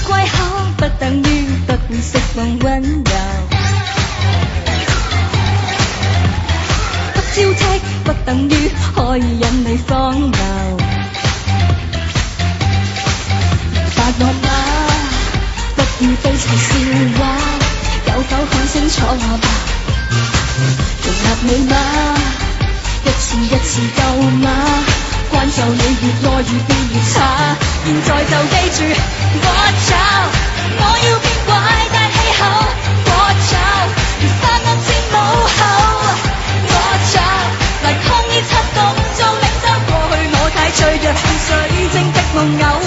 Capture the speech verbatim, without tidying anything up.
乖巧不等於不會釋放溫柔，不挑剔不等於可以引你荒謬。明白我嗎？不要悲情笑話，有否看清楚我吧？容納你嗎？一次一次夠嗎？關就你越愛越變越差，現在就記住 Watch out， 我要變壞大氣候 Watch out， 如發惡戰母后 Watch out， 來抗議策動做領袖，過去我太脆弱，像水晶的木偶。